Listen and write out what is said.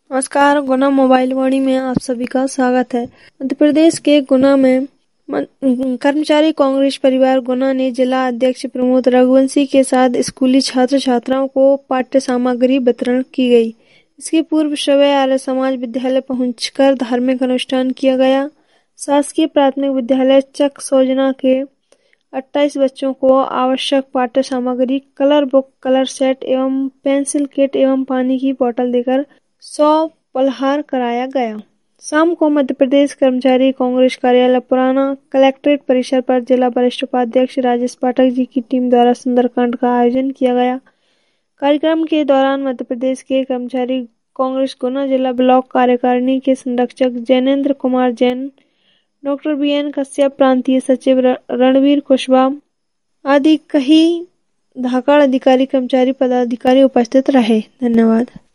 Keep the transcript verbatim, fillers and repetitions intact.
नमस्कार, गुना मोबाइल वाणी में आप सभी का स्वागत है। मध्य प्रदेश के गुना में कर्मचारी कांग्रेस परिवार गुना ने जिला अध्यक्ष प्रमोद रघुवंशी के साथ स्कूली छात्र छात्राओं को पाठ्य सामग्री वितरण की गई। इसके पूर्व सवै आर्य समाज विद्यालय पहुंचकर धार्मिक अनुष्ठान किया गया। शासकीय प्राथमिक विद्यालय चक सोजना के अट्ठाईस बच्चों को आवश्यक पाठ्य सामग्री, कलर बुक, कलर सेट एवं पेंसिल किट एवं पानी की बोतल देकर सौ पलहार कराया गया। शाम को मध्य प्रदेश कर्मचारी कांग्रेस कार्यालय पुराना कलेक्ट्रेट परिसर पर जिला वरिष्ठ उपाध्यक्ष राजेश पाठक जी की टीम द्वारा सुंदरकांड का आयोजन किया गया। कार्यक्रम के दौरान मध्य प्रदेश के कर्मचारी कांग्रेस गुना जिला ब्लॉक कार्यकारिणी के संरक्षक Jainendra Kumar Jain, doctor B N Kashyap, प्रांतीय सचिव रणवीर कुशवाहा आदि कई धाकड़ अधिकारी, कर्मचारी, पदाधिकारी उपस्थित रहे। धन्यवाद।